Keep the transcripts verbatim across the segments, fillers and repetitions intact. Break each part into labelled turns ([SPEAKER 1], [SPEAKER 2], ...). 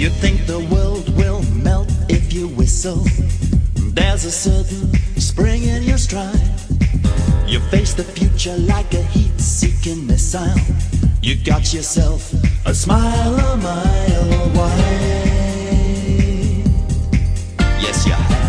[SPEAKER 1] You think the world will melt if you whistle. There's a certain spring in your stride. You face the future like a heat-seeking missile. You got yourself a smile a mile wide. Yes, you have.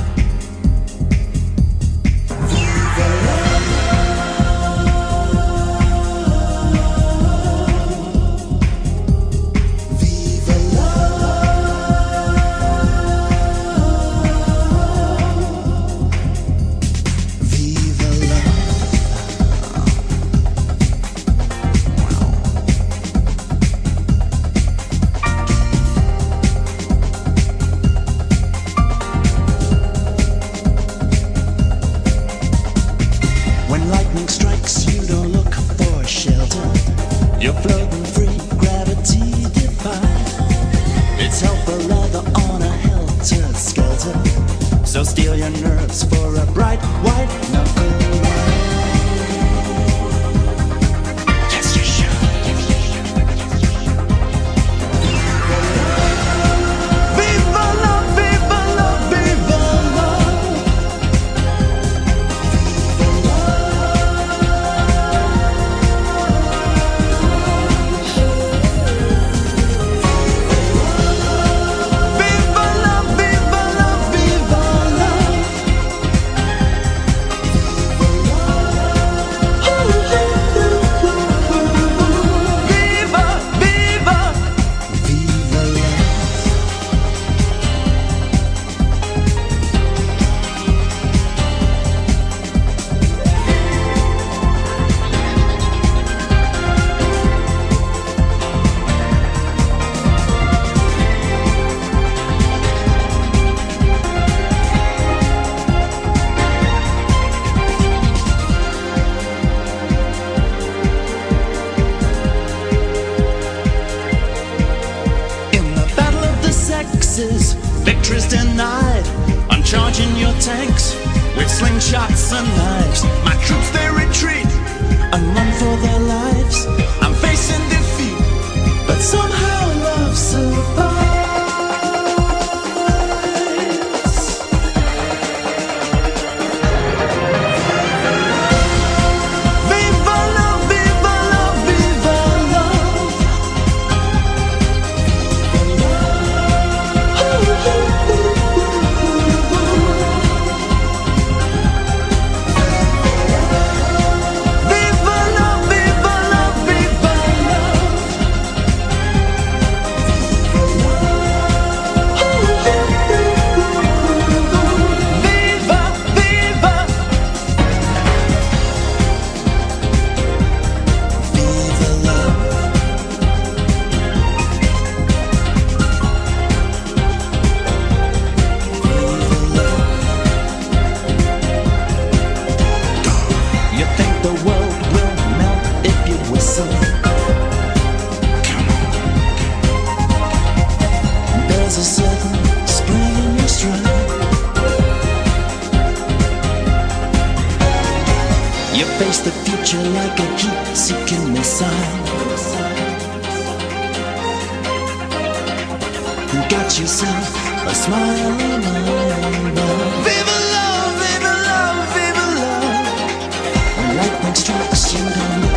[SPEAKER 1] You're floating free, gravity defying. It's hell for leather on a helter-skelter. So steel your nerves for a bright white knuckle ride. Yes, you should. Viva la, viva la, viva la. Victory's denied. I'm charging your tanks with slingshots and knives. My troops, they retreat and run for their lives. I'm facing defeat, but somehow love survives. Viva love, viva love, viva love. There's a certain spring in your stride. You face the future like a heat-seeking missile. You got yourself a smile on my Viva love, viva love, viva love. When lightning strikes, you don't